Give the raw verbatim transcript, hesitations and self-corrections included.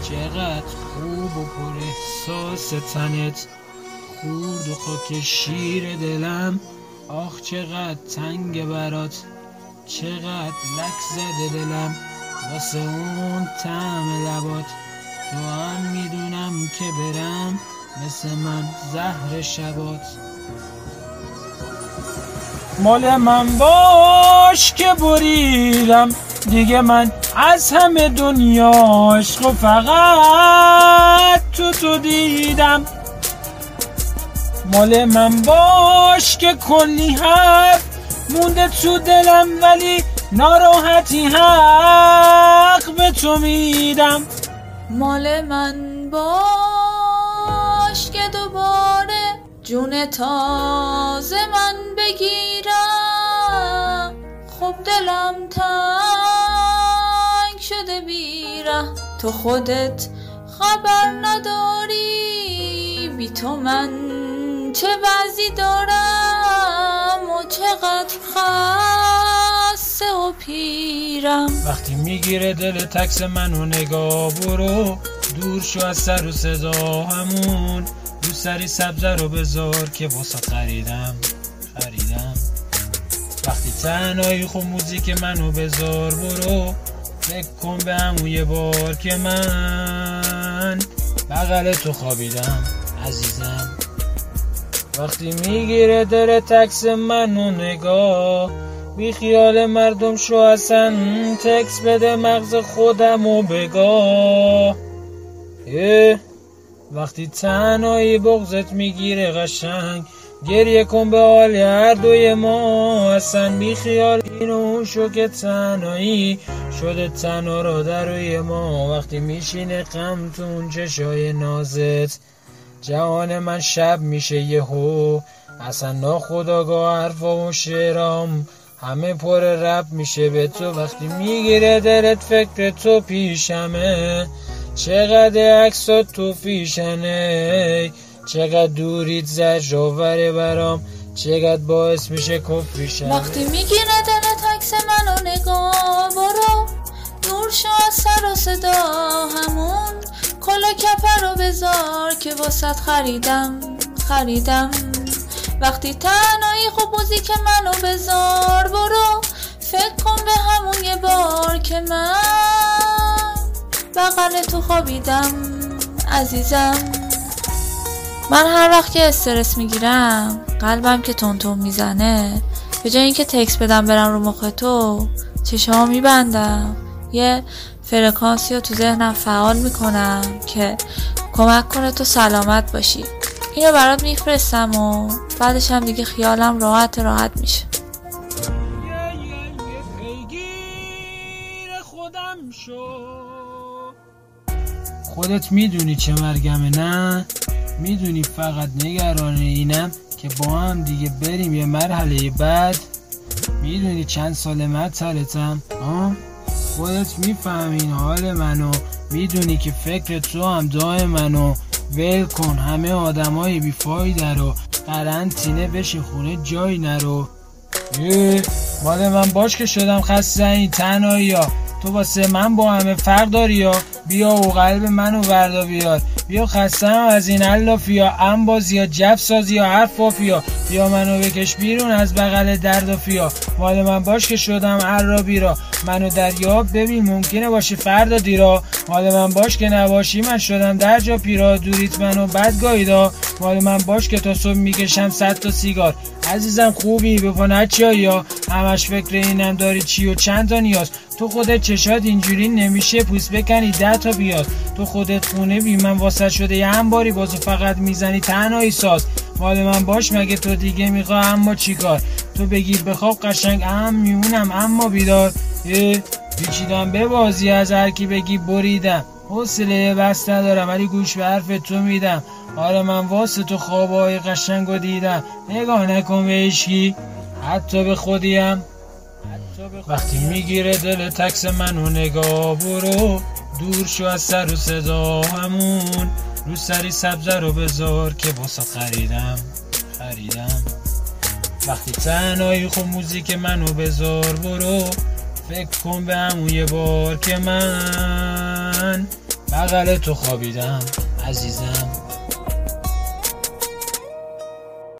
چقدر خوب و پر احساس تنت، خورد و خاک شیر دلم. آخ چقدر تنگ برات، چقدر لک زده دلم واسه اون طعم لبات. تو هم میدونم که برم مثل من زهر شبات. مال من باش که بریدم دیگه، من از همه دنیا عشق و فقط تو تو دیدم. مال من باش که کلی حرف مونده تو دلم، ولی ناراحتی حق به تو میدم. مال من باش که دوباره جون تازه من بگیرم. خب دلم تنگ شده بیره، تو خودت خبر نداری بی تو من چه وضعی دارم و چقدر خسته و پیرم. وقتی میگیره دل تکس منو نگاه برو، دور شو از سر و صدا همون. رو سری سبزه رو بذار که واسه خریدم خریدم. وقتی تنهایی خب موزیک منو بذار برو، فکر کن به همون یه بار که من بغل تو خوابیدم عزیزم. وقتی میگیره دل تکس منو نگاه، بی خیال مردم شو اصلا تکس بده مغز خودم و بگاه. وقتی تنهایی بغضت میگیره قشنگ، گریه کن به حال هر دوی ما اصلا. بی خیال اینو شو که تنهایی شده تنها را در روی ما. وقتی میشینه غم تو اون چشای نازت، جهان من شب میشه یهو. اصلا ناخودآگاه حرفا و شعرام همه پر رب میشه به تو. وقتی میگیره دلت فکر تو پیشمه، چقدر عکسات تو فیشنه، چقدر دوریت زجرآوره برام، چقدر باعث میشه کفریشم. وقتی میگیره دلت عکس منو نگاه برو، دور شو از سر و صدا همون. کلا کپر رو بذار که واسط خریدم خریدم. وقتی تنهایی خوب موزیک منو بذار برو، فکر کن به همون یه بار که من بغل تو خوابیدم عزیزم. من هر وقت که استرس میگیرم، قلبم که تون تون میزنه، به جای اینکه تکس بدم برم رو مخ تو، چشامو میبندم، یه فرکانسی رو تو ذهنم فعال میکنم که کمک کنه تو سلامت باشی. اینو برات میفرستم و بعدش هم دیگه خیالم راحت راحت میشه. خودت میدونی چه مرگمه نه؟ میدونی فقط نگران اینم که با هم دیگه بریم یه مرحله بعد. میدونی چند سال مطلتم؟ آه؟ خودت میفهمین حال منو، میدونی که فکر تو هم دای منو. ول کن همه آدمای بیفایده رو، قرنطینه بشی خونه جای نرو. مال من باش که شدم خسته این تنهایی ها، تو واسه من با همه فرق داری یا بیا و قلب منو وردا بیار. بیا خستم از این علافیا، انبازی یا جف سازی یا حرفافیا. بیا منو بکش بیرون از بغل دردافیا. مال من باش که شدم عرابی را، منو دریاب ببین ممکنه باشه فردا دیرا. مال من باش که نباشی من شدم در جا پیرا، دوریت منو بد گاییدا. مال من باش که تا صبح میکشم صد تا سیگار. عزیزم خوبی بپا چیایی ها، همش فکر اینم داری چی و چند تا نیاز. تو خودت چشات اینجوری نمیشه پوست بکنی ده تا بیاد. تو خودت خونه بی من واسه شده یه هم باری بازو فقط میزنی تنهایی ساز. مال من باش مگه تو دیگه میخوا اما چیکار؟ تو بگیر بخواب قشنگ ام میمونم اما بیدار. پیچیدم به بازی از هر کی بگی بریدم، حوصله بس ندارم ولی گوش به حرف تو میدم. آره من واسه تو خوابای قشنگو دیدم، نگاه نکن به هیچکی حتی به خودیم. وقتی میگیره دل تکس منو نگاه برو، دور شو از سر و صدا همون. رو سری سبزه رو بذار که واسه خریدم خریدم. وقتی تنهایی خب موزیک منو بذار برو، فکر کن به همون یه بار که من بغل تو خوابیدم عزیزم.